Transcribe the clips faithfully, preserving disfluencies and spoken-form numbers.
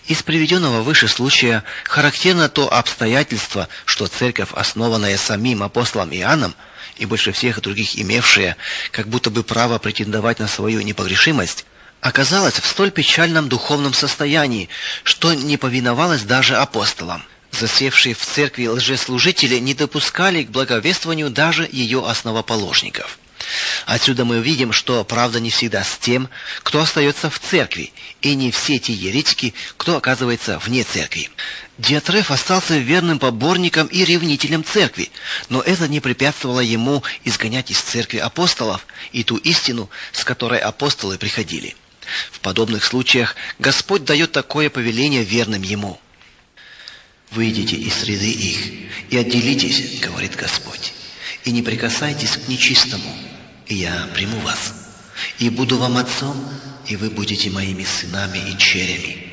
Из приведенного выше случая характерно то обстоятельство, что церковь, основанная самим апостолом Иоанном, и больше всех других имевшая как будто бы право претендовать на свою непогрешимость, оказалась в столь печальном духовном состоянии, что не повиновалась даже апостолам. Засевшие в церкви лжеслужители не допускали к благовествованию даже ее основоположников. Отсюда мы видим, что правда не всегда с тем, кто остается в церкви, и не все те еретики, кто оказывается вне церкви. Диотреф остался верным поборником и ревнителем церкви, но это не препятствовало ему изгонять из церкви апостолов и ту истину, с которой апостолы приходили. В подобных случаях Господь дает такое повеление верным Ему. «Выйдите из среды их и отделитесь, — говорит Господь, — и не прикасайтесь к нечистому, и я приму вас, и буду вам отцом, и вы будете моими сынами и черями».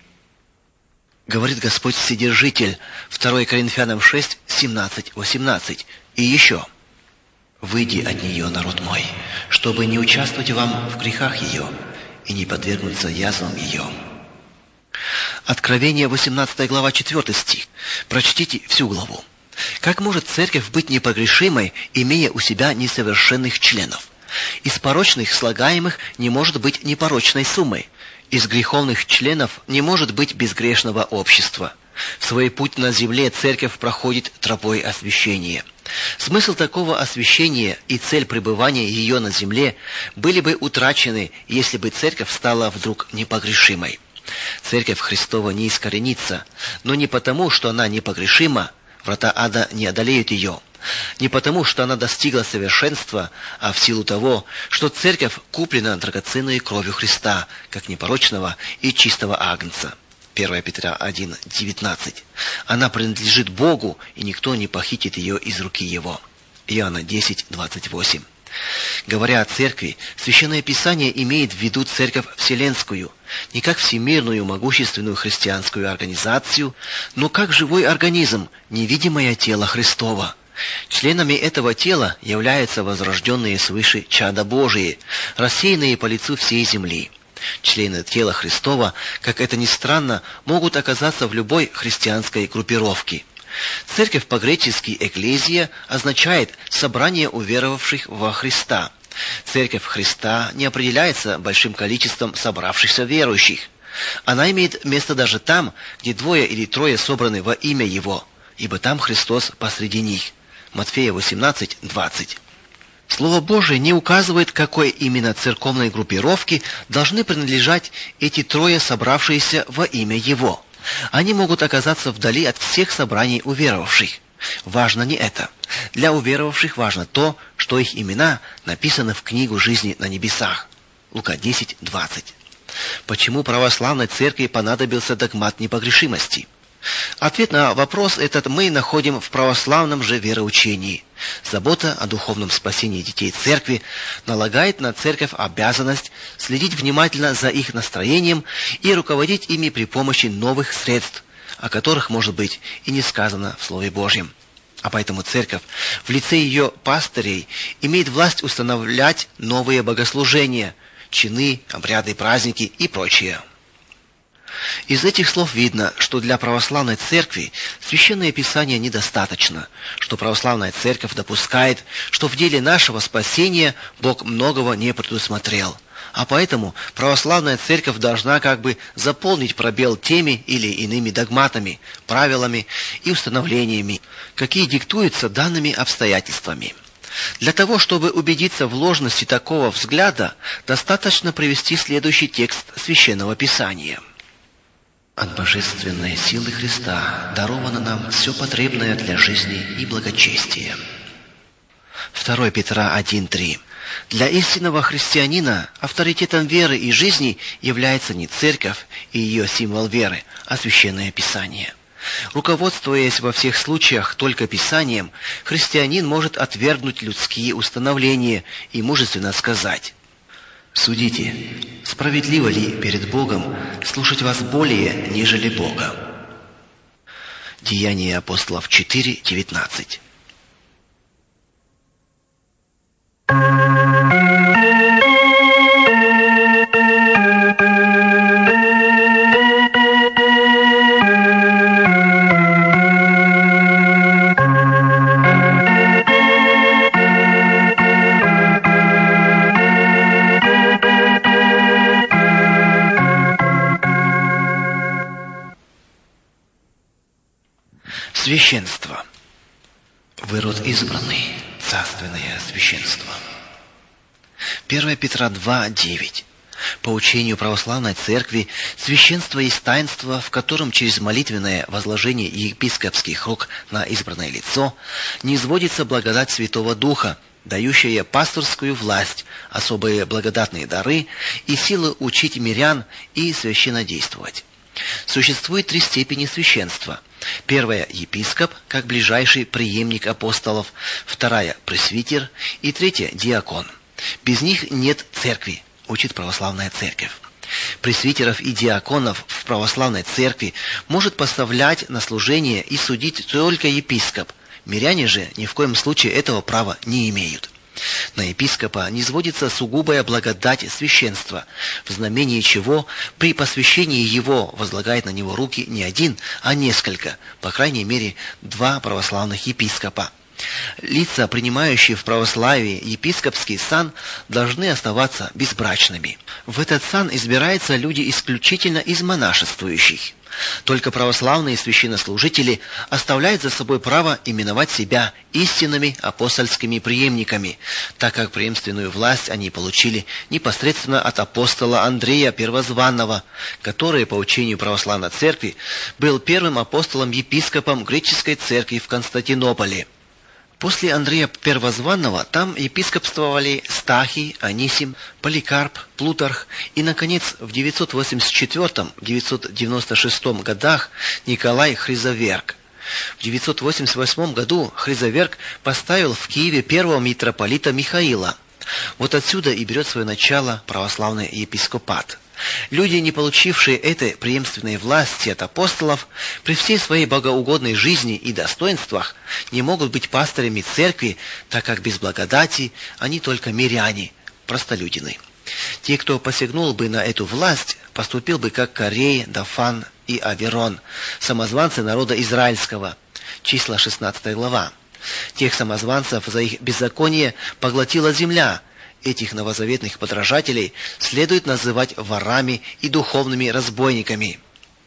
Говорит Господь Вседержитель, второе Коринфянам шесть, семнадцать, восемнадцать. И еще: «Выйди от нее, народ мой, чтобы не участвовать вам в грехах ее и не подвергнуться язвам ее». Откровение, восемнадцатая глава, четвёртый стих. Прочтите всю главу. Как может церковь быть непогрешимой, имея у себя несовершенных членов? Из порочных слагаемых не может быть непорочной суммы. Из греховных членов не может быть безгрешного общества. В свой путь на земле церковь проходит тропой освящения. Смысл такого освящения и цель пребывания ее на земле были бы утрачены, если бы церковь стала вдруг непогрешимой. Церковь Христова не искоренится, но не потому, что она непогрешима, врата ада не одолеют ее, не потому, что она достигла совершенства, а в силу того, что церковь куплена драгоценной кровью Христа, как непорочного и чистого агнца. первое Петра один, девятнадцать. Она принадлежит Богу, и никто не похитит ее из руки Его. Иоанна десять, двадцать восемь. Говоря о церкви, Священное Писание имеет в виду церковь вселенскую, не как всемирную могущественную христианскую организацию, но как живой организм, невидимое тело Христово. Членами этого тела являются возрожденные свыше чада Божии, рассеянные по лицу всей земли. Члены тела Христова, как это ни странно, могут оказаться в любой христианской группировке. Церковь по-гречески «экклезия» означает «собрание уверовавших во Христа». Церковь Христа не определяется большим количеством собравшихся верующих. Она имеет место даже там, где двое или трое собраны во имя Его, ибо там Христос посреди них. Матфея восемнадцать, двадцать. Слово Божие не указывает, какой именно церковной группировке должны принадлежать эти трое собравшиеся во имя Его. Они могут оказаться вдали от всех собраний уверовавших. Важно не это. Для уверовавших важно то, что их имена написаны в книгу жизни на небесах. Лука десять, двадцать. Почему православной церкви понадобился догмат непогрешимости? Ответ на вопрос этот мы находим в православном же вероучении. Забота о духовном спасении детей церкви налагает на церковь обязанность следить внимательно за их настроением и руководить ими при помощи новых средств, о которых, может быть, и не сказано в Слове Божьем. А поэтому церковь в лице ее пастырей имеет власть устанавливать новые богослужения, чины, обряды, праздники и прочее. Из этих слов видно, что для православной церкви Священное Писание недостаточно, что православная церковь допускает, что в деле нашего спасения Бог многого не предусмотрел, а поэтому православная церковь должна как бы заполнить пробел теми или иными догматами, правилами и установлениями, какие диктуются данными обстоятельствами. Для того, чтобы убедиться в ложности такого взгляда, достаточно привести следующий текст Священного Писания. «От божественной силы Христа даровано нам все потребное для жизни и благочестия». второе Петра один, три. Для истинного христианина авторитетом веры и жизни является не церковь и ее символ веры, а Священное Писание. Руководствуясь во всех случаях только Писанием, христианин может отвергнуть людские установления и мужественно сказать: «Судите, справедливо ли перед Богом слушать вас более, нежели Бога?» Деяния апостолов четыре, девятнадцать. Священство. Вы род избранный, царственное священство. первое Петра два, девять. По учению православной церкви, священство есть таинство, в котором через молитвенное возложение епископских рук на избранное лицо низводится благодать Святого Духа, дающая пасторскую власть, особые благодатные дары и силы учить мирян и священнодействовать. Существует три степени священства. Первая – епископ, как ближайший преемник апостолов, вторая – пресвитер и третья – диакон. Без них нет церкви, учит православная церковь. Пресвитеров и диаконов в православной церкви может поставлять на служение и судить только епископ. Миряне же ни в коем случае этого права не имеют. На епископа низводится сугубая благодать священства, в знамении чего при посвящении его возлагает на него руки не один, а несколько, по крайней мере, два православных епископа. Лица, принимающие в православии епископский сан, должны оставаться безбрачными. В этот сан избираются люди исключительно из монашествующих. Только православные священнослужители оставляют за собой право именовать себя истинными апостольскими преемниками, так как преемственную власть они получили непосредственно от апостола Андрея Первозванного, который, по учению православной церкви, был первым апостолом-епископом греческой церкви в Константинополе. После Андрея Первозванного там епископствовали Стахий, Анисим, Поликарп, Плутарх и, наконец, в девятьсот восемьдесят четвёртом — девятьсот девяносто шестом годах Николай Хризоверг. В девятьсот восемьдесят восьмом году Хризоверг поставил в Киеве первого митрополита Михаила. Вот отсюда и берет свое начало православный епископат. Люди, не получившие этой преемственной власти от апостолов, при всей своей богоугодной жизни и достоинствах не могут быть пастырями церкви, так как без благодати они только миряне, простолюдины. Те, кто посягнул бы на эту власть, поступил бы как Корей, Дафан и Аверон, самозванцы народа израильского. Числа шестнадцатая глава. Тех самозванцев за их беззаконие поглотила земля. Этих новозаветных подражателей следует называть ворами и духовными разбойниками.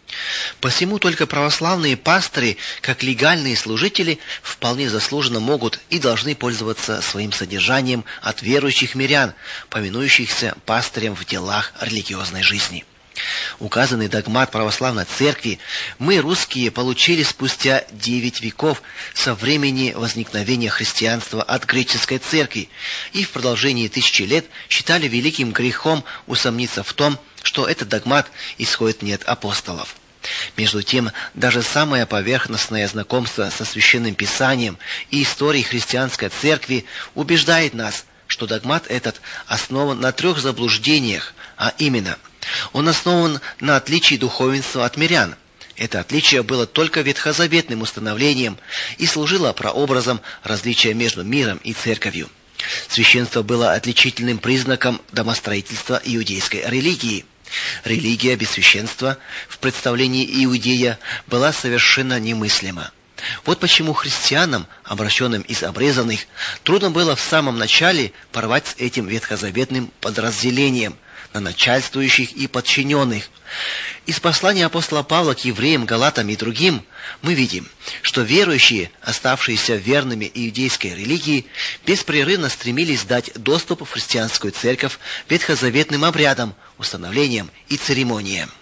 Посему только православные пастыри, как легальные служители, вполне заслуженно могут и должны пользоваться своим содержанием от верующих мирян, поминующихся пастырем в делах религиозной жизни. Указанный догмат православной церкви мы, русские, получили спустя девять веков со времени возникновения христианства от греческой церкви и в продолжении тысячи лет считали великим грехом усомниться в том, что этот догмат исходит не от апостолов. Между тем, даже самое поверхностное знакомство со Священным Писанием и историей христианской церкви убеждает нас, что догмат этот основан на трех заблуждениях, а именно – он основан на отличии духовенства от мирян. Это отличие было только ветхозаветным установлением и служило прообразом различия между миром и церковью. Священство было отличительным признаком домостроительства иудейской религии. Религия без священства в представлении иудея была совершенно немыслима. Вот почему христианам, обращенным из обрезанных, трудно было в самом начале порвать с этим ветхозаветным подразделением на начальствующих и подчиненных. Из послания апостола Павла к евреям, галатам и другим мы видим, что верующие, оставшиеся верными иудейской религии, беспрерывно стремились дать доступ в христианскую церковь ветхозаветным обрядам, установлениям и церемониям.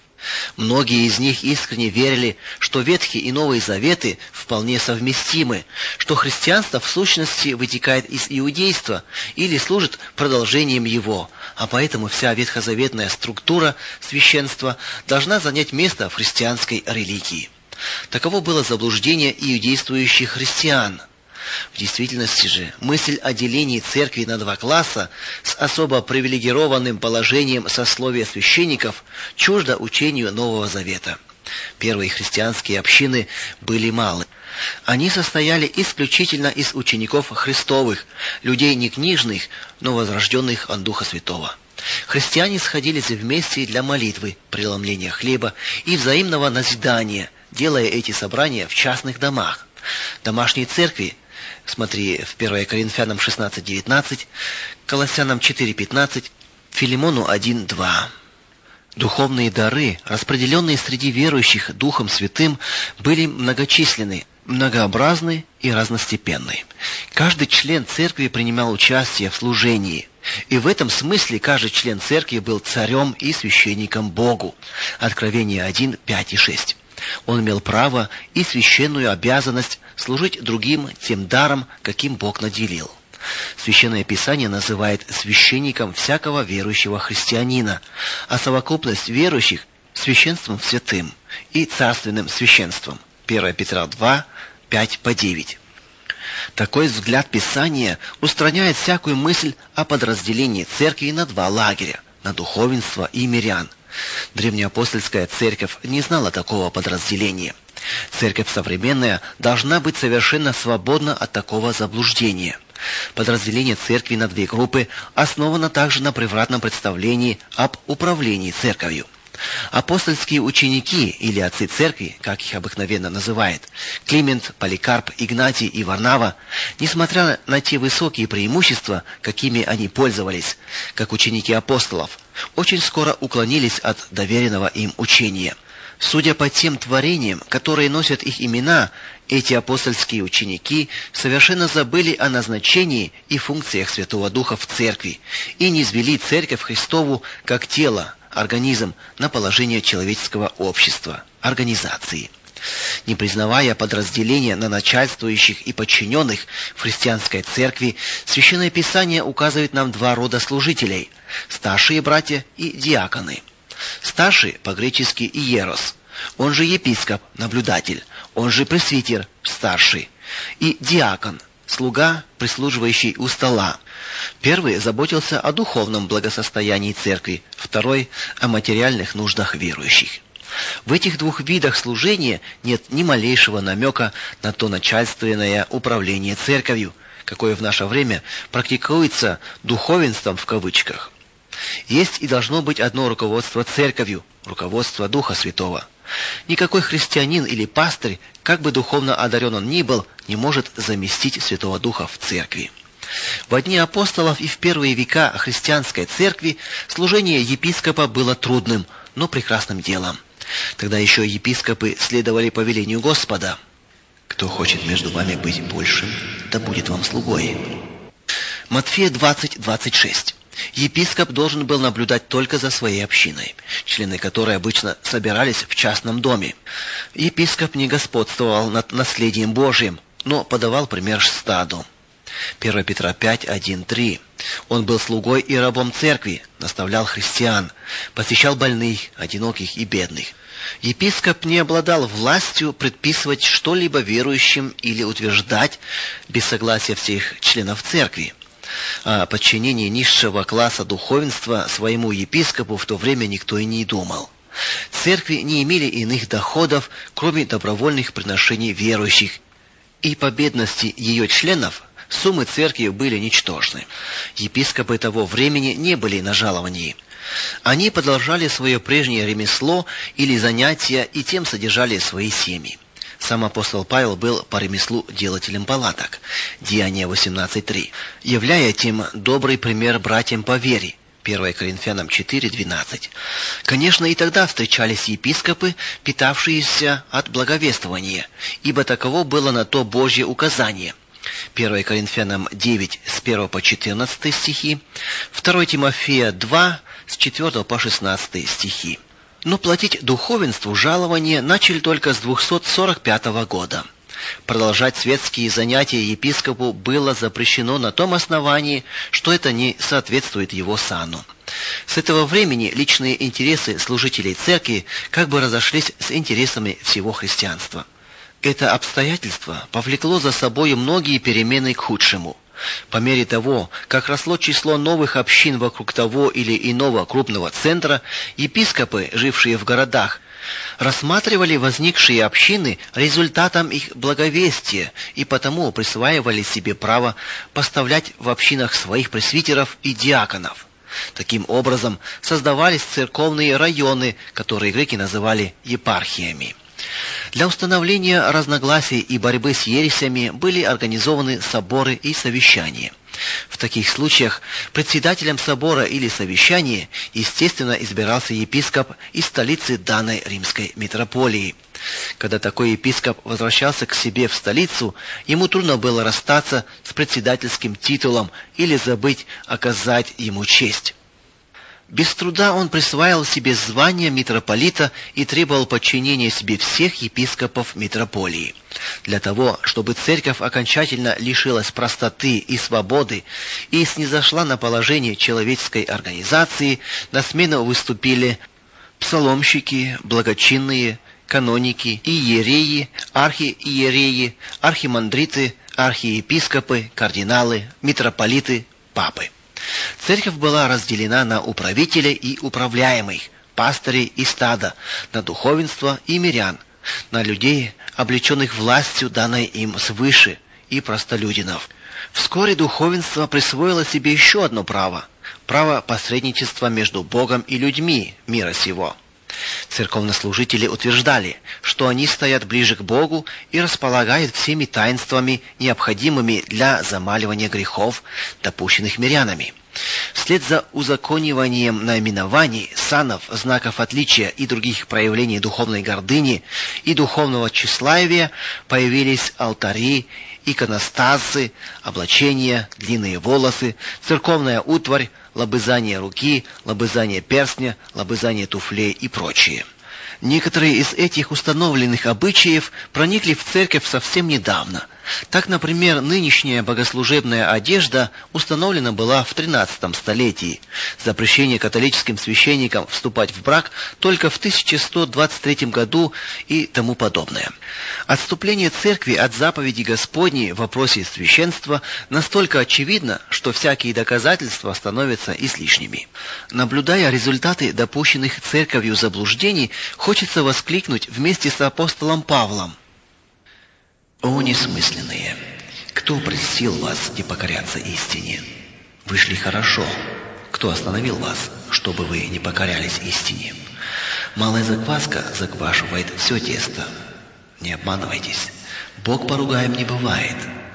Многие из них искренне верили, что Ветхий и Новый Заветы вполне совместимы, что христианство в сущности вытекает из иудейства или служит продолжением его, а поэтому вся ветхозаветная структура священства должна занять место в христианской религии. Таково было заблуждение иудействующих христиан. В действительности же мысль о делении церкви на два класса с особо привилегированным положением сословия священников чужда учению Нового Завета. Первые христианские общины были малы. Они состояли исключительно из учеников Христовых, людей не книжных, но возрожденных от Духа Святого. Христиане сходились вместе для молитвы, преломления хлеба и взаимного назидания, делая эти собрания в частных домах. Домашние церкви, смотри в первое Коринфянам шестнадцать девятнадцать, Колоссянам четыре пятнадцать, Филимону один два. Духовные дары, распределенные среди верующих Духом Святым, были многочисленны, многообразны и разностепенны. Каждый член церкви принимал участие в служении, и в этом смысле каждый член церкви был царем и священником Богу. Откровение один, пять и шесть. Он имел право и священную обязанность служить другим тем даром, каким Бог наделил. Священное Писание называет священником всякого верующего христианина, а совокупность верующих – священством святым и царственным священством. первое Петра два, пять по девять. Такой взгляд Писания устраняет всякую мысль о подразделении церкви на два лагеря – на духовенство и мирян. Древнеапостольская церковь не знала такого подразделения. Церковь современная должна быть совершенно свободна от такого заблуждения. Подразделение церкви на две группы основано также на превратном представлении об управлении церковью. Апостольские ученики, или отцы церкви, как их обыкновенно называют, Климент, Поликарп, Игнатий и Варнава, несмотря на те высокие преимущества, какими они пользовались, как ученики апостолов, очень скоро уклонились от доверенного им учения. Судя по тем творениям, которые носят их имена, эти апостольские ученики совершенно забыли о назначении и функциях Святого Духа в церкви и низвели церковь Христову как тело, организм на положение человеческого общества, организации. Не признавая подразделения на начальствующих и подчиненных в христианской церкви, Священное Писание указывает нам два рода служителей – старшие братья и диаконы. Старший по-гречески иерос, он же епископ, наблюдатель, он же пресвитер, старший, и диакон, слуга, прислуживающий у стола. Первый заботился о духовном благосостоянии церкви, второй – о материальных нуждах верующих. В этих двух видах служения нет ни малейшего намека на то начальственное управление церковью, какое в наше время практикуется духовенством в кавычках. Есть и должно быть одно руководство церковью, руководство Духа Святого. Никакой христианин или пастырь, как бы духовно одарен он ни был, не может заместить Святого Духа в церкви. В дни апостолов и в первые века христианской церкви служение епископа было трудным, но прекрасным делом. Тогда еще епископы следовали повелению Господа. «Кто хочет между вами быть большим, да будет вам слугой». Матфея двадцать, двадцать шесть. Епископ должен был наблюдать только за своей общиной, члены которой обычно собирались в частном доме. Епископ не господствовал над наследием Божьим, но подавал пример стаду. первое Петра пять, один, три. Он был слугой и рабом церкви, наставлял христиан, посещал больных, одиноких и бедных. Епископ не обладал властью предписывать что-либо верующим или утверждать без согласия всех членов церкви. О подчинении низшего класса духовенства своему епископу в то время никто и не думал. Церкви не имели иных доходов, кроме добровольных приношений верующих, и по бедности ее членов суммы церкви были ничтожны. Епископы того времени не были на жаловании. Они продолжали свое прежнее ремесло или занятия и тем содержали свои семьи. Сам апостол Павел был по ремеслу делателем палаток, Деяния восемнадцать, три, являя тем добрый пример братьям по вере, первое Коринфянам четыре, двенадцать. Конечно, и тогда встречались епископы, питавшиеся от благовествования, ибо таково было на то Божье указание. первое Коринфянам девять, с первого по четырнадцатый стихи, второе Тимофея два, с четвёртого по шестнадцатый стихи. Но платить духовенству жалование начали только с двухсот сорок пятого года. Продолжать светские занятия епископу было запрещено на том основании, что это не соответствует его сану. С этого времени личные интересы служителей церкви как бы разошлись с интересами всего христианства. Это обстоятельство повлекло за собой многие перемены к худшему. По мере того, как росло число новых общин вокруг того или иного крупного центра, епископы, жившие в городах, рассматривали возникшие общины результатом их благовестия и потому присваивали себе право поставлять в общинах своих пресвитеров и диаконов. Таким образом, создавались церковные районы, которые греки называли епархиями. Для установления разногласий и борьбы с ересями были организованы соборы и совещания. В таких случаях председателем собора или совещания, естественно, избирался епископ из столицы данной римской митрополии. Когда такой епископ возвращался к себе в столицу, ему трудно было расстаться с председательским титулом или забыть оказать ему честь. Без труда он присваивал себе звание митрополита и требовал подчинения себе всех епископов митрополии. Для того, чтобы церковь окончательно лишилась простоты и свободы и снизошла на положение человеческой организации, на смену выступили псаломщики, благочинные, каноники, иереи, архииереи, архимандриты, архиепископы, кардиналы, митрополиты, папы. Церковь была разделена на управителей и управляемых, пастырей и стада, на духовенство и мирян, на людей, облеченных властью, данной им свыше, и простолюдинов. Вскоре духовенство присвоило себе еще одно право – право посредничества между Богом и людьми мира сего. Церковнослужители утверждали, что они стоят ближе к Богу и располагают всеми таинствами, необходимыми для замаливания грехов, допущенных мирянами. Вслед за узакониванием наименований, санов, знаков отличия и других проявлений духовной гордыни и духовного тщеславия появились алтари, иконостасы, облачения, длинные волосы, церковная утварь, лобызание руки, лобызание перстня, лобызание туфлей и прочее. Некоторые из этих установленных обычаев проникли в церковь совсем недавно. Так, например, нынешняя богослужебная одежда установлена была в тринадцатом столетии. Запрещение католическим священникам вступать в брак только в тысяча сто двадцать третьем году и тому подобное. Отступление церкви от заповеди Господней в вопросе священства настолько очевидно, что всякие доказательства становятся излишними. Наблюдая результаты допущенных церковью заблуждений, хочется воскликнуть вместе с апостолом Павлом: «О несмысленные! Кто прельстил вас не покоряться истине? Вы шли хорошо. Кто остановил вас, чтобы вы не покорялись истине? Малая закваска заквашивает все тесто. Не обманывайтесь. Бог поругаем не бывает.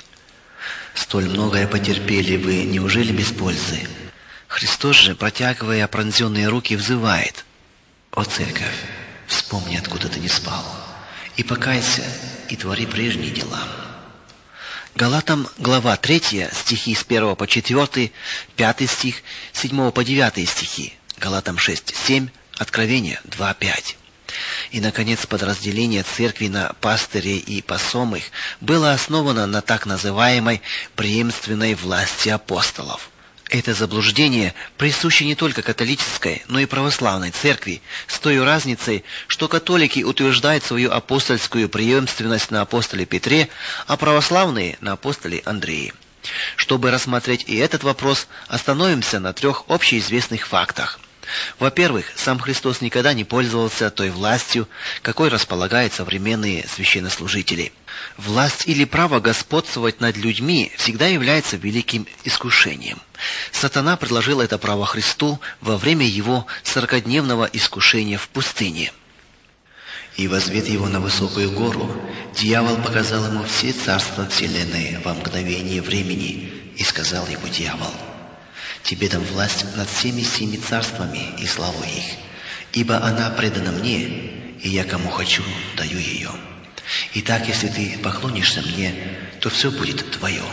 Столь многое потерпели вы, неужели без пользы? Христос же, протягивая пронзенные руки, взывает: О церковь, вспомни, откуда ты не спал, и покайся, и твори прежние дела». Галатам, глава третья, стихи с первого по четвёртый, пятый стих, с седьмого по девятый стихи, Галатам шесть семь, Откровение два пять. И, наконец, подразделение церкви на пастырей и посомых было основано на так называемой преемственной власти апостолов. Это заблуждение присуще не только католической, но и православной церкви, с той разницей, что католики утверждают свою апостольскую преемственность на апостоле Петре, а православные – на апостоле Андрее. Чтобы рассмотреть и этот вопрос, остановимся на трех общеизвестных фактах. Во-первых, сам Христос никогда не пользовался той властью, какой располагают современные священнослужители. Власть или право господствовать над людьми всегда является великим искушением. Сатана предложил это право Христу во время его сорокадневного искушения в пустыне. «И возвед его на высокую гору, дьявол показал ему все царства вселенной во мгновение времени, и сказал ему дьявол: Тебе дам власть над всеми семи царствами и славу их, ибо она предана мне, и я кому хочу даю ее. Итак, если ты поклонишься мне, то все будет твое».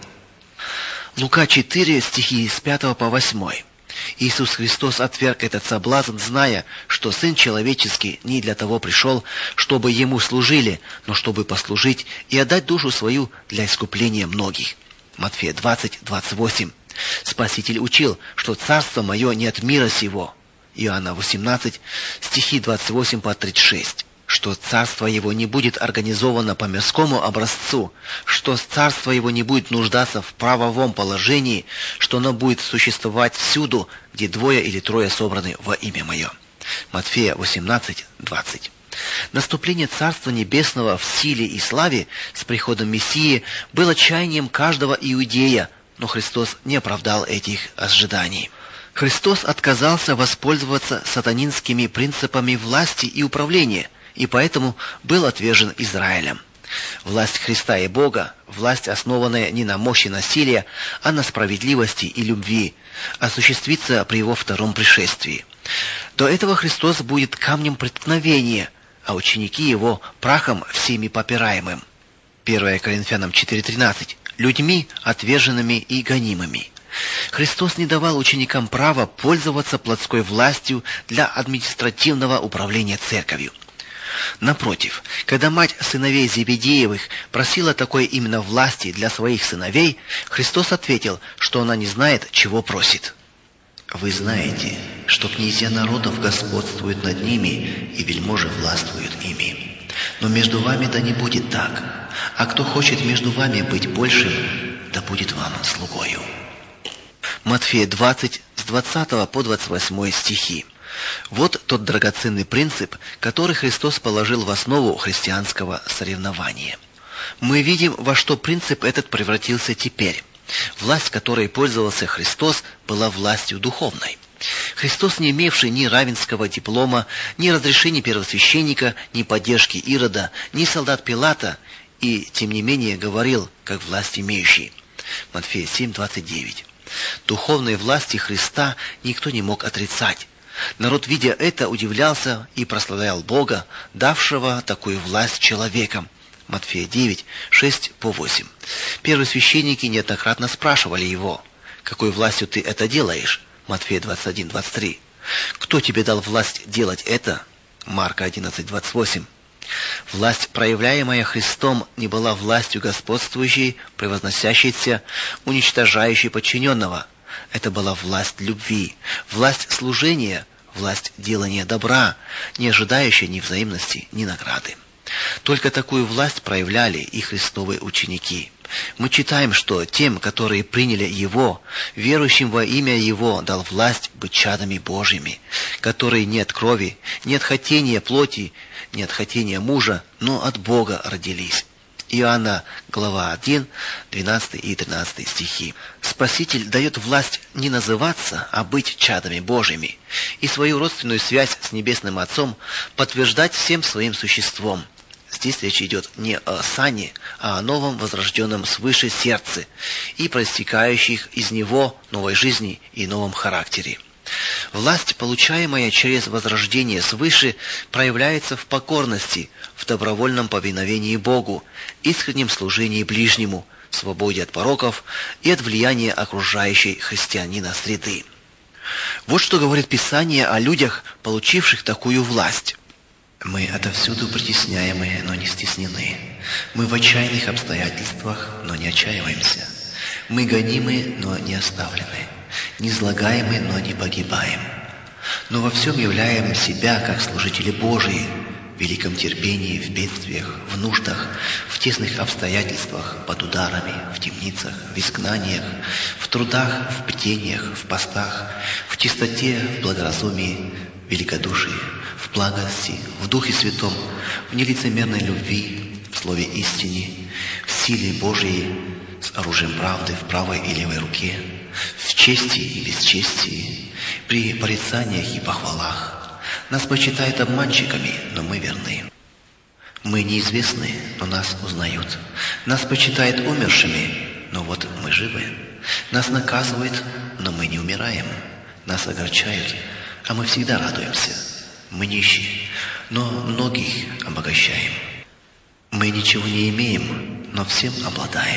Лука четыре, стихи с пятого по восьмой. Иисус Христос отверг этот соблазн, зная, что Сын Человеческий не для того пришел, чтобы Ему служили, но чтобы послужить и отдать душу свою для искупления многих. Матфея двадцать двадцать восемь. Спаситель учил, что царство мое не от мира сего. Иоанна восемнадцать, стихи двадцать восемь по тридцать шесть. Что царство его не будет организовано по мирскому образцу, что царство его не будет нуждаться в правовом положении, что оно будет существовать всюду, где двое или трое собраны во имя мое. Матфея восемнадцать двадцать. Наступление Царства Небесного в силе и славе с приходом Мессии было чаянием каждого иудея, но Христос не оправдал этих ожиданий. Христос отказался воспользоваться сатанинскими принципами власти и управления, и поэтому был отвержен Израилем. Власть Христа и Бога, власть, основанная не на мощи насилия, а на справедливости и любви, осуществится при Его втором пришествии. До этого Христос будет камнем преткновения, а ученики Его прахом всеми попираемым. первое Коринфянам четыре тринадцать. Людьми, отверженными и гонимыми. Христос не давал ученикам права пользоваться плотской властью для административного управления церковью. Напротив, когда мать сыновей Зебедеевых просила такой именно власти для своих сыновей, Христос ответил, что она не знает, чего просит. «Вы знаете, что князья народов господствуют над ними, и вельможи властвуют ими. Но между вами да не будет так, а кто хочет между вами быть большим, да будет вам слугою». Матфея двадцать, с двадцатого по двадцать восьмой стихи. Вот тот драгоценный принцип, который Христос положил в основу христианского соревнования. Мы видим, во что принцип этот превратился теперь. Власть, которой пользовался Христос, была властью духовной. Христос, не имевший ни равенского диплома, ни разрешения первосвященника, ни поддержки Ирода, ни солдат Пилата, и, тем не менее, говорил, как власть имеющий. Матфея семь двадцать девять. Духовной власти Христа никто не мог отрицать. Народ, видя это, удивлялся и прославлял Бога, давшего такую власть человекам. Матфея девять, шесть по восемь. Первосвященники неоднократно спрашивали его: «Какой властью ты это делаешь?» Матфея двадцать один, двадцать три. «Кто тебе дал власть делать это?» Марка одиннадцать, двадцать восемь. Власть, проявляемая Христом, не была властью господствующей, превозносящейся, уничтожающей подчиненного. Это была власть любви, власть служения, власть делания добра, не ожидающая ни взаимности, ни награды. Только такую власть проявляли и Христовы ученики. Мы читаем, что тем, которые приняли Его, верующим во имя Его, дал власть быть чадами Божьими, которые не от крови, не от хотения плоти, не от хотения мужа, но от Бога родились. Иоанна, глава один, двенадцатый и тринадцатый стихи. Спаситель дает власть не называться, а быть чадами Божьими, и свою родственную связь с Небесным Отцом подтверждать всем своим существом. Здесь речь идет не о сане, а о новом возрожденном свыше сердце и проистекающих из него новой жизни и новом характере. Власть, получаемая через возрождение свыше, проявляется в покорности, в добровольном повиновении Богу, искреннем служении ближнему, свободе от пороков и от влияния окружающей христианина среды. Вот что говорит Писание о людях, получивших такую власть. «Мы отовсюду притесняемые, но не стеснены. Мы в отчаянных обстоятельствах, но не отчаиваемся. Мы гонимы, но не оставлены. Низлагаемы, но не погибаем. Но во всем являем себя, как служители Божии, в великом терпении, в бедствиях, в нуждах, в тесных обстоятельствах, под ударами, в темницах, в изгнаниях, в трудах, в бдениях, в постах, в чистоте, в благоразумии, в великодушии, в благости, в Духе Святом, в нелицемерной любви, в слове истине, в силе Божией, с оружием правды в правой и левой руке, в чести и бесчестии, при порицаниях и похвалах. Нас почитают обманщиками, но мы верны. Мы неизвестны, но нас узнают. Нас почитают умершими, но вот мы живы. Нас наказывают, но мы не умираем. Нас огорчают, а мы всегда радуемся. Мы нищие, но многих обогащаем. Мы ничего не имеем, но всем обладаем».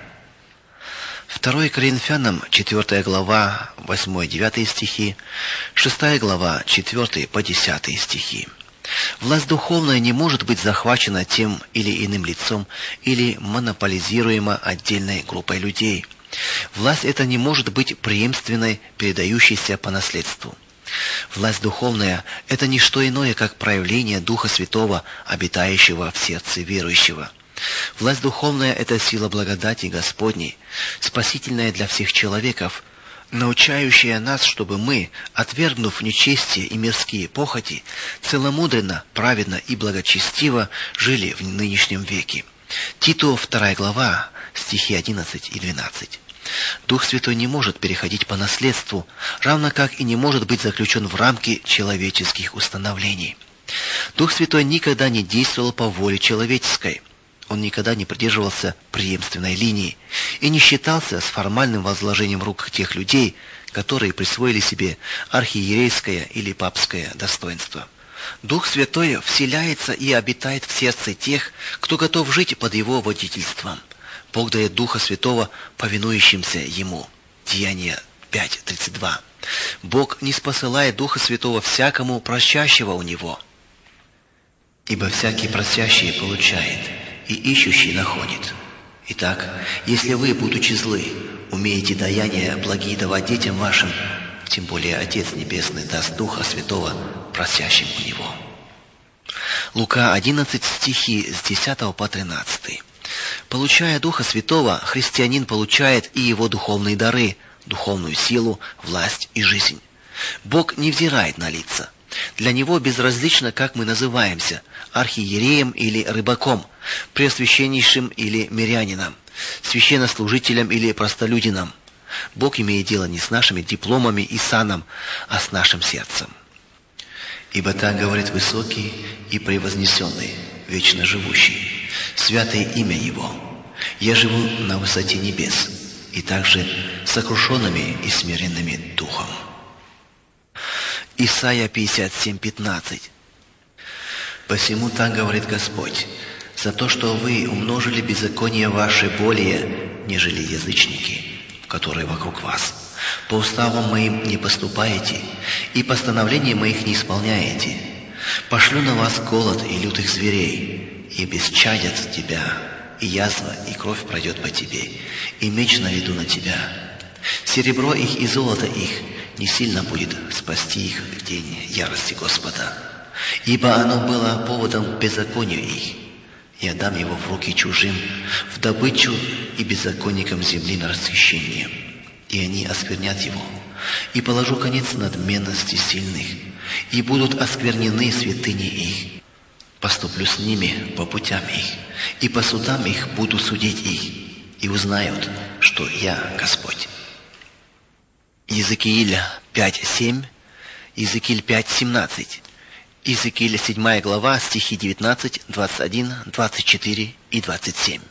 второе Коринфянам, четвёртая глава, восьмой-девятый стихи, шестая глава, четвёртый по десятый стихи. Власть духовная не может быть захвачена тем или иным лицом или монополизируема отдельной группой людей. Власть эта не может быть преемственной, передающейся по наследству. Власть духовная – это не что иное, как проявление Духа Святого, обитающего в сердце верующего. Власть духовная – это сила благодати Господней, спасительная для всех человеков, научающая нас, чтобы мы, отвергнув нечестие и мирские похоти, целомудренно, праведно и благочестиво жили в нынешнем веке. Титу, вторая глава, стихи одиннадцать и двенадцать. Дух Святой не может переходить по наследству, равно как и не может быть заключен в рамки человеческих установлений. Дух Святой никогда не действовал по воле человеческой. Он никогда не придерживался преемственной линии и не считался с формальным возложением рук тех людей, которые присвоили себе архиерейское или папское достоинство. Дух Святой вселяется и обитает в сердце тех, кто готов жить под Его водительством. Бог дает Духа Святого повинующимся Ему. Деяния пять тридцать два. Бог не спосылает Духа Святого всякому просящего у Него. Ибо всякий просящий получает, и ищущий находит. Итак, если вы, будучи злы, умеете даяния благие давать детям вашим, тем более Отец Небесный даст Духа Святого просящим у Него. Лука одиннадцать, стихи с десятого по тринадцатый. Получая Духа Святого, христианин получает и его духовные дары, духовную силу, власть и жизнь. Бог не взирает на лица. Для Него безразлично, как мы называемся – архиереем или рыбаком, преосвященнейшим или мирянином, священнослужителем или простолюдином. Бог имеет дело не с нашими дипломами и саном, а с нашим сердцем. «Ибо так говорит высокий и превознесенный, вечно живущий, святое имя Его. Я живу на высоте небес, и также сокрушенными и смиренными духом». Исайя пятьдесят семь пятнадцать. «Посему так говорит Господь, за то, что вы умножили беззаконие ваши более, нежели язычники, которые вокруг вас. По уставам моим не поступаете, и постановления моих не исполняете. Пошлю на вас голод и лютых зверей, и бесчадят тебя, и язва, и кровь пройдет по тебе, и меч наведу на тебя. Серебро их и золото их не сильно будет спасти их в день ярости Господа, ибо оно было поводом к беззаконию их. Я дам его в руки чужим, в добычу и беззаконникам земли на расхищение, и они осквернят его. И положу конец надменности сильных, и будут осквернены святыни их. Поступлю с ними по путям их, и по судам их буду судить их, и узнают, что я Господь». Иезекииль пять семь, Иезекииль пять семнадцать. Иезекииль седьмая глава, стихи девятнадцать, двадцать один, двадцать четыре и двадцать семь.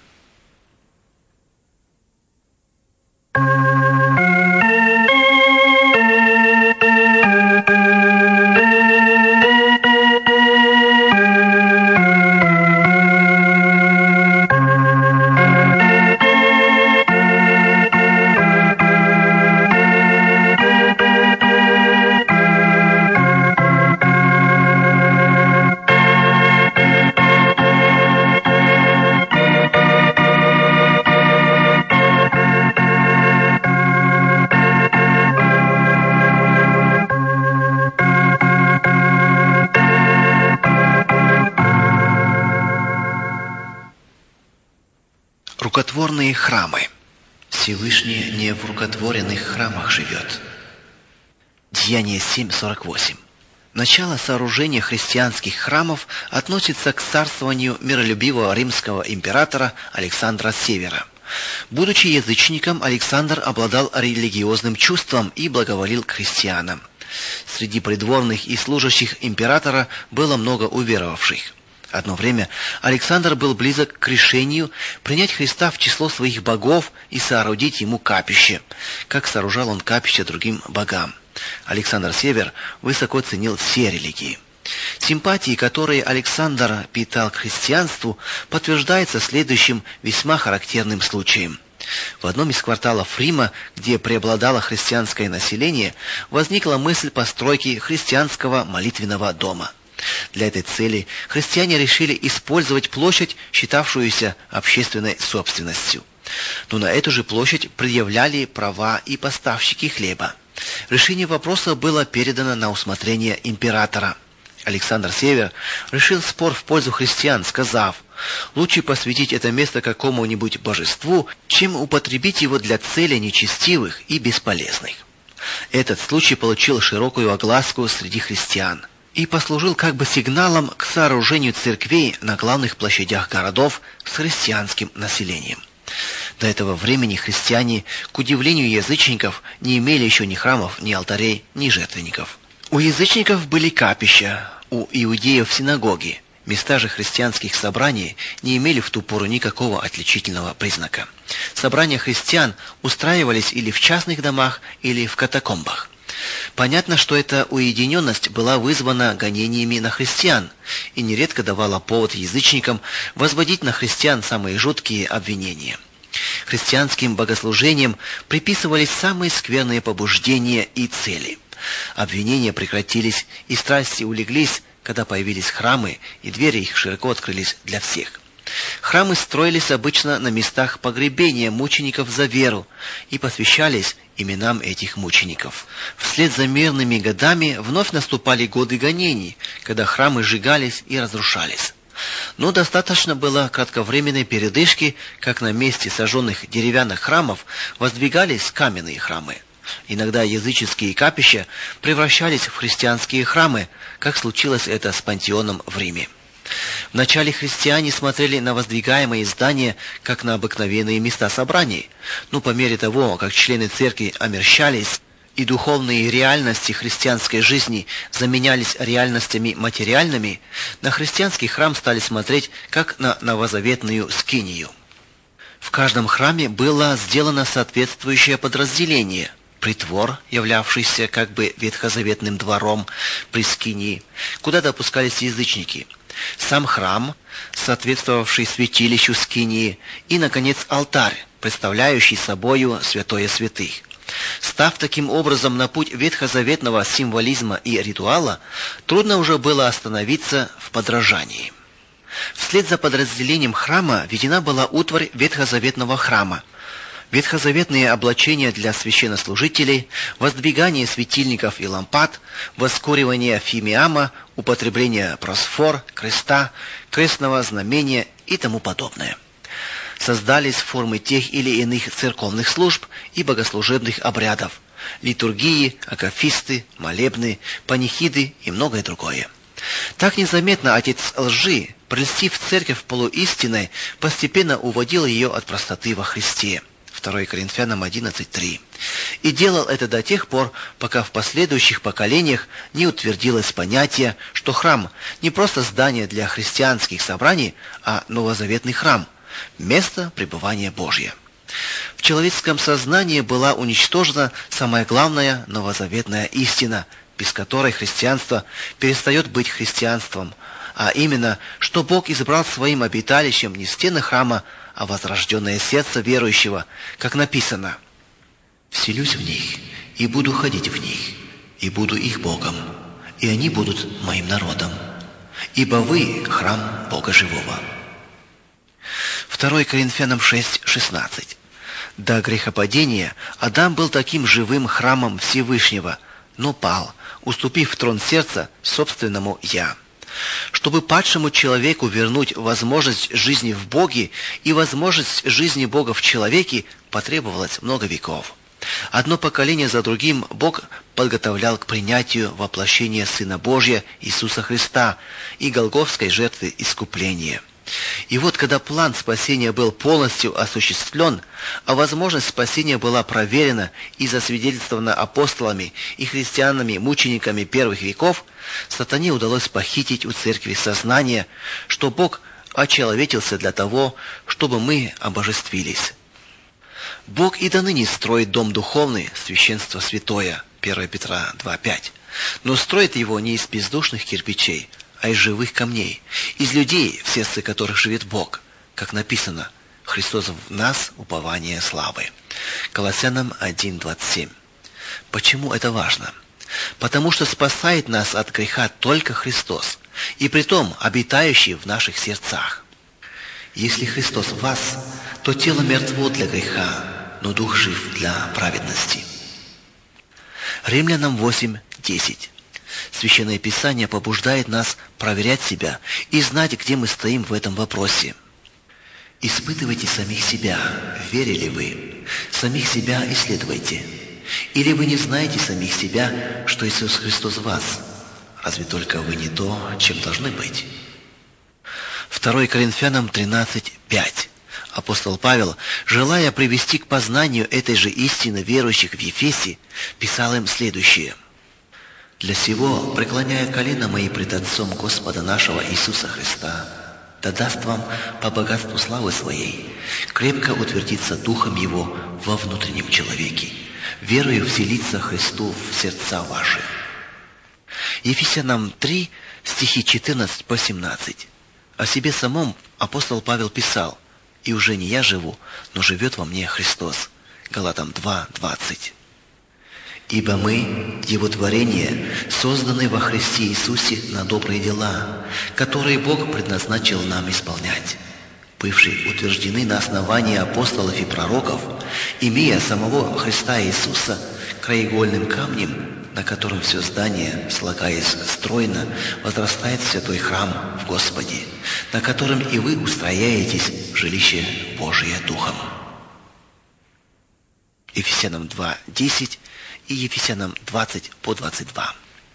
Рукотворные храмы. Всевышний не в рукотворенных храмах живет. Деяние семь сорок восемь. Начало сооружения христианских храмов относится к царствованию миролюбивого римского императора Александра Севера. Будучи язычником, Александр обладал религиозным чувством и благоволил к христианам. Среди придворных и служащих императора было много уверовавших. Одно время Александр был близок к решению принять Христа в число своих богов и соорудить ему капище, как сооружал он капище другим богам. Александр Север высоко ценил все религии. Симпатии, которые Александр питал к христианству, подтверждается следующим весьма характерным случаем. В одном из кварталов Рима, где преобладало христианское население, возникла мысль постройки христианского молитвенного дома. Для этой цели христиане решили использовать площадь, считавшуюся общественной собственностью. Но на эту же площадь предъявляли права и поставщики хлеба. Решение вопроса было передано на усмотрение императора. Александр Север решил спор в пользу христиан, сказав: «Лучше посвятить это место какому-нибудь божеству, чем употребить его для целей нечестивых и бесполезных». Этот случай получил широкую огласку среди христиан и послужил как бы сигналом к сооружению церквей на главных площадях городов с христианским населением. До этого времени христиане, к удивлению язычников, не имели еще ни храмов, ни алтарей, ни жертвенников. У язычников были капища, у иудеев синагоги, Места же христианских собраний не имели в ту пору никакого отличительного признака. Собрания христиан устраивались или в частных домах, или в катакомбах. Понятно, что эта уединенность была вызвана гонениями на христиан и нередко давала повод язычникам возводить на христиан самые жуткие обвинения. Христианским богослужениям приписывались самые скверные побуждения и цели. Обвинения прекратились и страсти улеглись, когда появились храмы, и двери их широко открылись для всех. Храмы строились обычно на местах погребения мучеников за веру и посвящались именам этих мучеников. Вслед за мирными годами вновь наступали годы гонений, когда храмы сжигались и разрушались. Но достаточно было кратковременной передышки, как на месте сожженных деревянных храмов воздвигались каменные храмы. Иногда языческие капища превращались в христианские храмы, как случилось это с Пантеоном в Риме. Вначале христиане смотрели на воздвигаемые здания как на обыкновенные места собраний, но по мере того, как члены церкви омерщались и духовные реальности христианской жизни заменялись реальностями материальными, на христианский храм стали смотреть как на новозаветную скинию. В каждом храме было сделано соответствующее подразделение: притвор, являвшийся как бы ветхозаветным двором при скинии, куда допускались язычники, сам храм, соответствовавший святилищу скинии, и, наконец, алтарь, представляющий собою святое святых. Став таким образом на путь ветхозаветного символизма и ритуала, трудно уже было остановиться в подражании. Вслед за подразделением храма введена была утварь ветхозаветного храма: ветхозаветные облачения для священнослужителей, воздвигание светильников и лампад, воскуривание фимиама, употребление просфор, креста, крестного знамения и тому подобное. Создались формы тех или иных церковных служб и богослужебных обрядов: литургии, акафисты, молебны, панихиды и многое другое. Так незаметно отец лжи, прельстив церковь полуистиной, постепенно уводил ее от простоты во Христе. второе Коринфянам одиннадцать три. И делал это до тех пор, пока в последующих поколениях не утвердилось понятие, что храм не просто здание для христианских собраний, а новозаветный храм, место пребывания Божье. В человеческом сознании была уничтожена самая главная новозаветная истина, без которой христианство перестает быть христианством, а именно, что Бог избрал своим обиталищем не стены храма, а возрожденное сердце верующего, как написано: «Вселюсь в них, и буду ходить в них, и буду их Богом, и они будут моим народом, ибо вы — храм Бога живого». второе Коринфянам шесть шестнадцать. До грехопадения Адам был таким живым храмом Всевышнего, но пал, уступив трон сердца собственному «я». Чтобы падшему человеку вернуть возможность жизни в Боге и возможность жизни Бога в человеке, потребовалось много веков. Одно поколение за другим Бог подготовлял к принятию воплощения Сына Божия Иисуса Христа и голгофской жертвы искупления. И вот, когда план спасения был полностью осуществлен, а возможность спасения была проверена и засвидетельствована апостолами и христианами-мучениками первых веков, сатане удалось похитить у церкви сознание, что Бог очеловечился для того, чтобы мы обожествились. Бог и до ныне строит дом духовный, священство святое, первое Петра два пять, но строит его не из бездушных кирпичей, а из живых камней, из людей, в сердце которых живет Бог, как написано: «Христос в нас упование славы». Колоссянам один двадцать семь. Почему это важно? Потому что спасает нас от греха только Христос, и притом обитающий в наших сердцах. Если Христос в вас, то тело мертво для греха, но дух жив для праведности. Римлянам восемь десять. Священное Писание побуждает нас проверять себя и знать, где мы стоим в этом вопросе. «Испытывайте самих себя, верили вы, самих себя исследуйте. Или вы не знаете самих себя, что Иисус Христос в вас? Разве только вы не то, чем должны быть?» второе Коринфянам тринадцать пять. Апостол Павел, желая привести к познанию этой же истины верующих в Ефесе, писал им следующее: Для сего, преклоняя колено мои пред Отцом Господа нашего Иисуса Христа, да даст вам по богатству славы Своей крепко утвердиться Духом Его во внутреннем человеке, верою вселиться Христу в сердца ваши». Ефесянам три, стихи четырнадцать по семнадцать. О себе самом апостол Павел писал: «И уже не я живу, но живет во мне Христос». Галатам два, двадцать. «Ибо мы, Его творение, созданы во Христе Иисусе на добрые дела, которые Бог предназначил нам исполнять, бывшие утверждены на основании апостолов и пророков, имея самого Христа Иисуса краеугольным камнем, на котором все здание, слагаясь стройно, возрастает в святой храм в Господе, на котором и вы устрояетесь в жилище Божие Духом». Ефесянам два, десять и Ефесянам двадцать по двадцать два.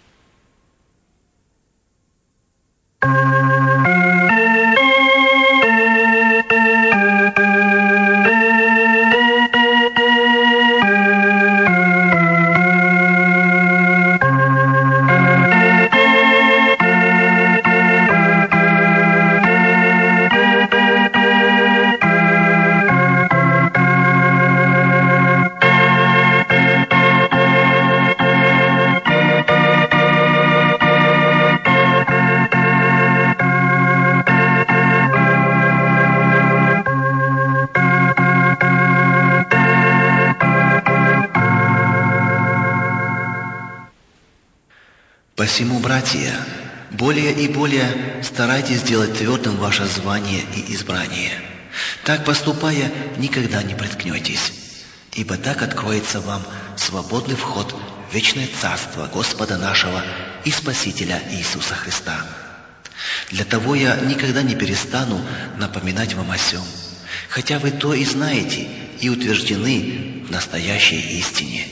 «Посему, братья, более и более старайтесь сделать твердым ваше звание и избрание. Так поступая, никогда не приткнетесь, ибо так откроется вам свободный вход в вечное царство Господа нашего и Спасителя Иисуса Христа. Для того я никогда не перестану напоминать вам о сем, хотя вы то и знаете и утверждены в настоящей истине».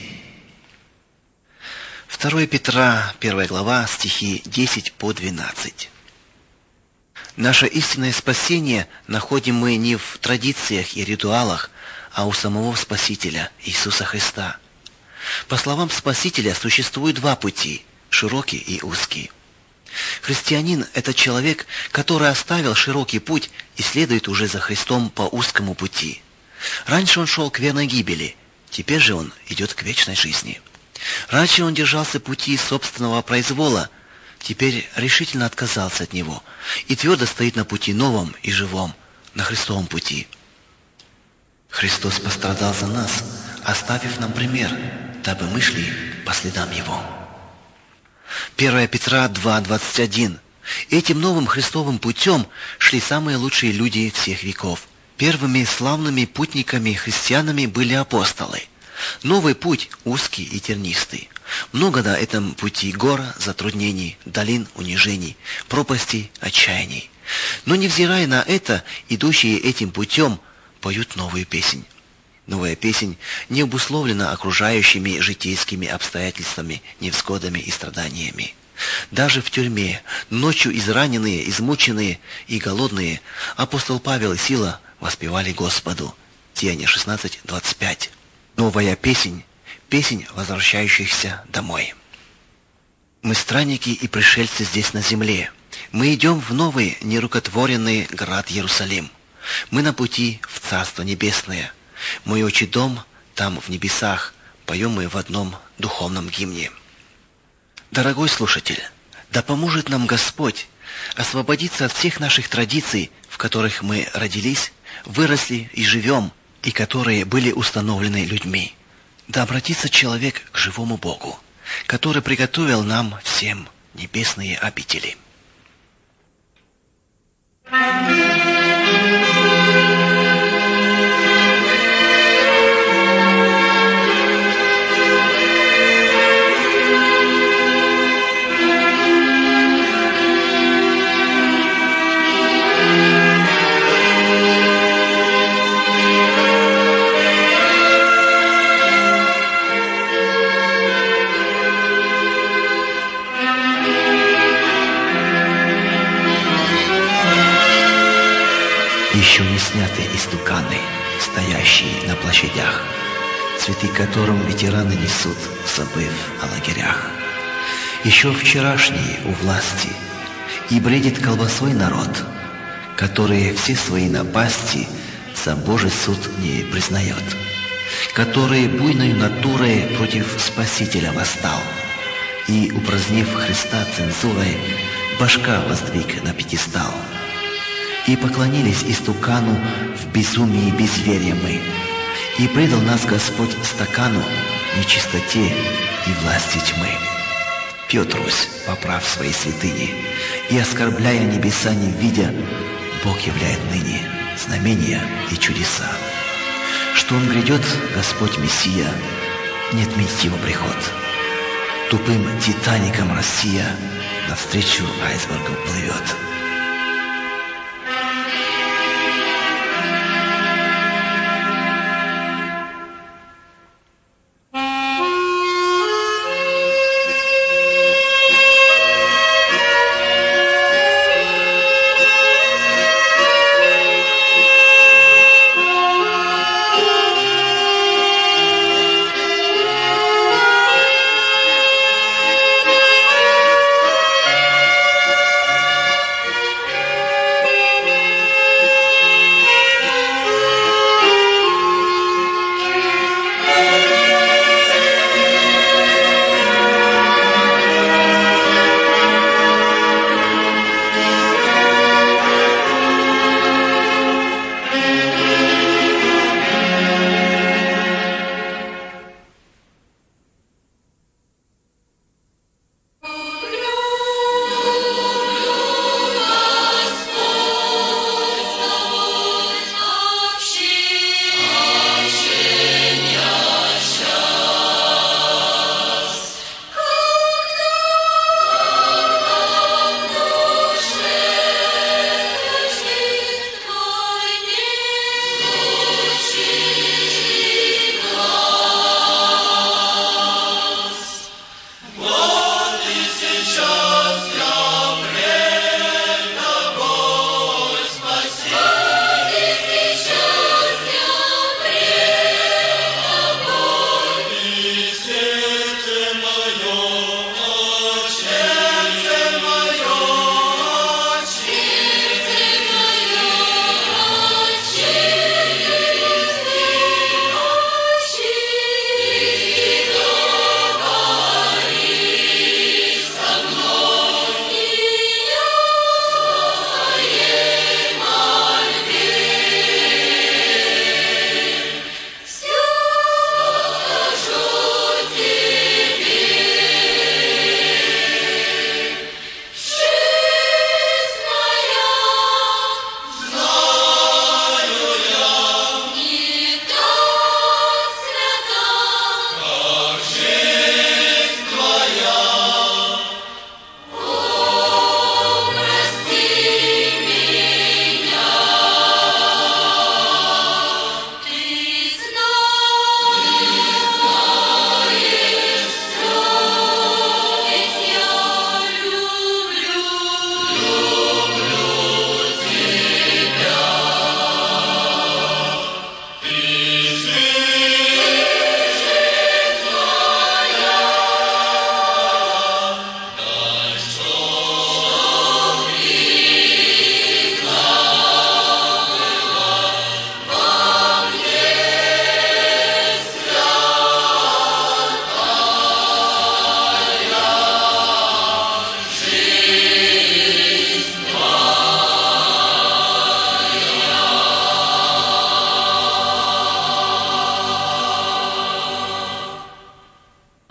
второе Петра, первая глава, стихи десять по двенадцать. Наше истинное спасение находим мы не в традициях и ритуалах, а у самого Спасителя Иисуса Христа. По словам Спасителя, существует два пути – широкий и узкий. Христианин – это человек, который оставил широкий путь и следует уже за Христом по узкому пути. Раньше он шел к верной гибели, теперь же он идет к вечной жизни. Раньше он держался пути собственного произвола, теперь решительно отказался от него и твердо стоит на пути новом и живом, на Христовом пути. Христос пострадал за нас, оставив нам пример, дабы мы шли по следам Его. первое Петра два, двадцать один. Этим новым Христовым путем шли самые лучшие люди всех веков. Первыми славными путниками-христианами были апостолы. Новый путь узкий и тернистый. Много на этом пути гор, затруднений, долин, унижений, пропастей, отчаяний. Но невзирая на это, идущие этим путем поют новую песнь. Новая песнь не обусловлена окружающими житейскими обстоятельствами, невзгодами и страданиями. Даже в тюрьме, ночью израненные, измученные и голодные, апостол Павел и Сила воспевали Господу. Деяния шестнадцать, двадцать пять. Новая песнь, песнь возвращающихся домой. Мы странники и пришельцы здесь на земле. Мы идем в новый, нерукотворенный град Иерусалим. Мы на пути в Царство Небесное. Мой отчий дом там, в небесах, поем мы в одном духовном гимне. Дорогой слушатель, да поможет нам Господь освободиться от всех наших традиций, в которых мы родились, выросли и живем, и которые были установлены людьми. Да обратится человек к живому Богу, который приготовил нам всем небесные обители. Еще не сняты истуканы, стоящие на площадях, цветы которым ветераны несут, забыв о лагерях. еще вчерашний у власти, и бредит колбасой народ, который все свои напасти за Божий суд не признает, который буйной натурой против Спасителя восстал, и, упразднив Христа цензурой, башка воздвиг на пьедестал. И поклонились истукану в безумии и безверии мы, и предал нас Господь стакану нечистоте и власти тьмы. Пьет Русь, поправ свои святыни, и, оскорбляя небеса не видя, Бог являет ныне знамения и чудеса. Что Он грядет, Господь Мессия, не отменить Его приход. Тупым титаником Россия навстречу айсбергу плывет.